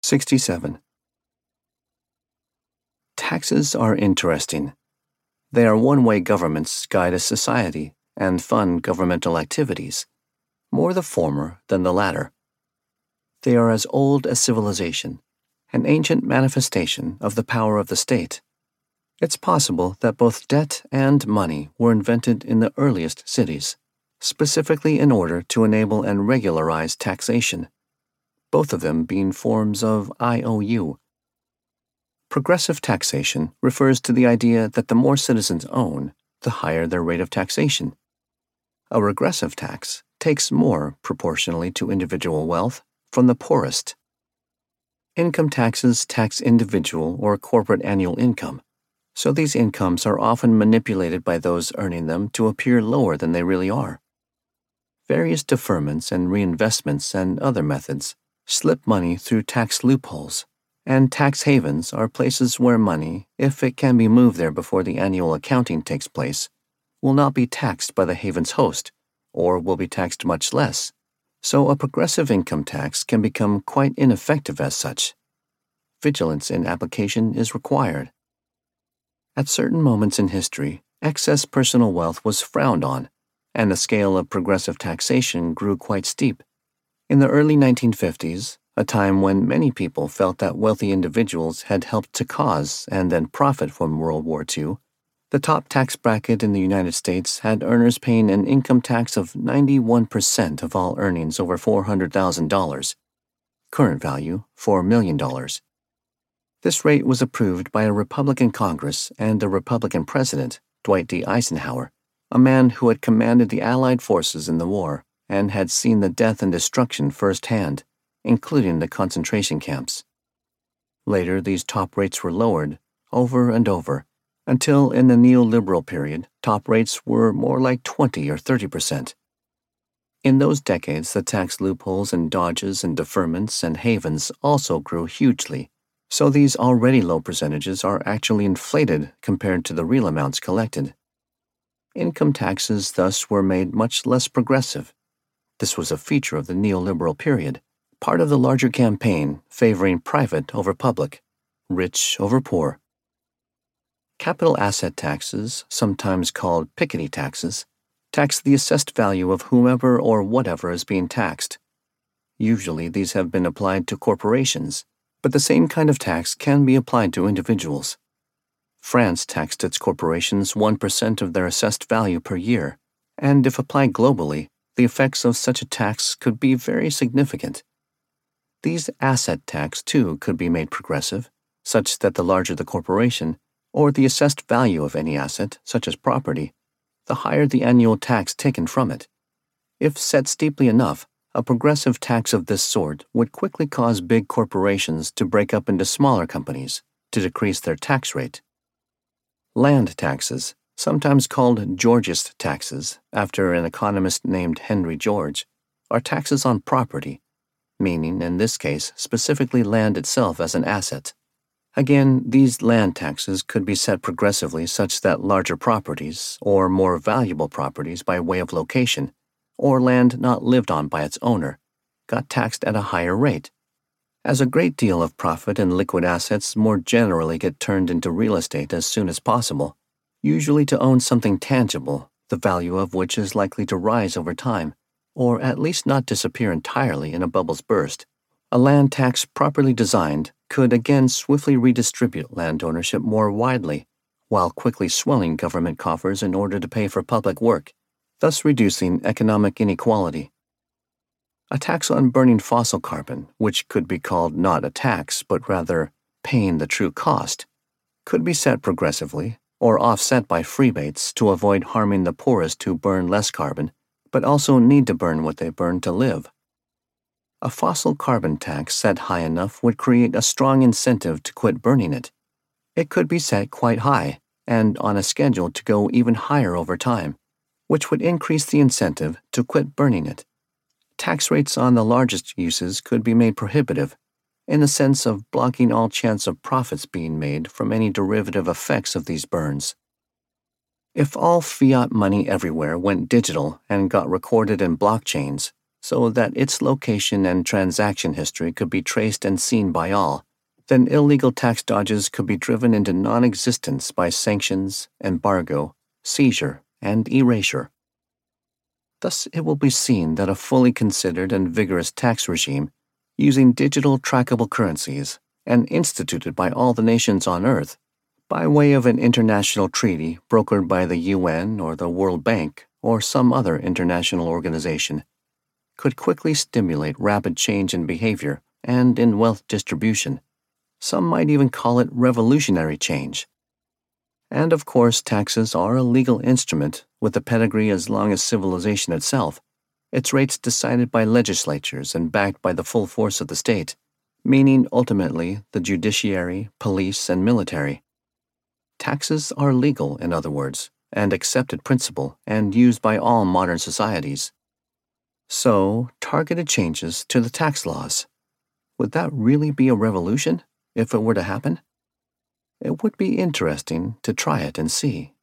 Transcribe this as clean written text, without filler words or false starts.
67. Taxes are interesting. They are one way governments guide a society and fund governmental activities, more the former than the latter. They are as old as civilization, an ancient manifestation of the power of the state. It's possible that both debt and money were invented in the earliest cities, specifically in order to enable and regularize taxation, both of them being forms of IOU. Progressive taxation refers to the idea that the more citizens own, the higher their rate of taxation. A regressive tax takes more proportionally to individual wealth from the poorest. Income taxes tax individual or corporate annual income, so these incomes are often manipulated by those earning them to appear lower than they really are. Various deferments and reinvestments and other methods slip money through tax loopholes, and tax havens are places where money, if it can be moved there before the annual accounting takes place, will not be taxed by the haven's host, or will be taxed much less, so a progressive income tax can become quite ineffective as such. Vigilance in application is required. At certain moments in history, excess personal wealth was frowned on, and the scale of progressive taxation grew quite steep. In the early 1950s, a time when many people felt that wealthy individuals had helped to cause and then profit from World War II, the top tax bracket in the United States had earners paying an income tax of 91% of all earnings over $400,000, current value $4 million. This rate was approved by a Republican Congress and a Republican President, Dwight D. Eisenhower, a man who had commanded the Allied forces in the war and had seen the death and destruction firsthand, including the concentration camps. Later, these top rates were lowered, over and over, until in the neoliberal period, top rates were more like 20 or 30%. In those decades, the tax loopholes and dodges and deferments and havens also grew hugely, so these already low percentages are actually inflated compared to the real amounts collected. Income taxes thus were made much less progressive. This was a feature of the neoliberal period, part of the larger campaign favoring private over public, rich over poor. Capital asset taxes, sometimes called Piketty taxes, tax the assessed value of whomever or whatever is being taxed. Usually these have been applied to corporations, but the same kind of tax can be applied to individuals. France taxed its corporations 1% of their assessed value per year, and if applied globally, the effects of such a tax could be very significant. These asset tax, too, could be made progressive, such that the larger the corporation, or the assessed value of any asset, such as property, the higher the annual tax taken from it. If set steeply enough, a progressive tax of this sort would quickly cause big corporations to break up into smaller companies to decrease their tax rate. Land taxes, sometimes called Georgist taxes after an economist named Henry George, are taxes on property, meaning in this case specifically land itself as an asset. Again, these land taxes could be set progressively such that larger properties, or more valuable properties by way of location, or land not lived on by its owner, got taxed at a higher rate. As a great deal of profit and liquid assets more generally get turned into real estate as soon as possible, usually to own something tangible, the value of which is likely to rise over time, or at least not disappear entirely in a bubble's burst, a land tax properly designed could again swiftly redistribute land ownership more widely, while quickly swelling government coffers in order to pay for public work, thus reducing economic inequality. A tax on burning fossil carbon, which could be called not a tax but rather paying the true cost, could be set progressively or offset by freebates to avoid harming the poorest who burn less carbon but also need to burn what they burn to live. A fossil carbon tax set high enough would create a strong incentive to quit burning it. It could be set quite high and on a schedule to go even higher over time, which would increase the incentive to quit burning it. Tax rates on the largest uses could be made prohibitive, in the sense of blocking all chance of profits being made from any derivative effects of these burns. If all fiat money everywhere went digital and got recorded in blockchains, so that its location and transaction history could be traced and seen by all, then illegal tax dodges could be driven into non-existence by sanctions, embargo, seizure, and erasure. Thus, it will be seen that a fully considered and vigorous tax regime, using digital trackable currencies and instituted by all the nations on Earth, by way of an international treaty brokered by the UN or the World Bank or some other international organization, could quickly stimulate rapid change in behavior and in wealth distribution. Some might even call it revolutionary change. And of course, taxes are a legal instrument with a pedigree as long as civilization itself, its rates decided by legislatures and backed by the full force of the state, meaning ultimately the judiciary, police, and military. Taxes are legal, in other words, and accepted principle and used by all modern societies. So, targeted changes to the tax laws. Would that really be a revolution, if it were to happen? It would be interesting to try it and see.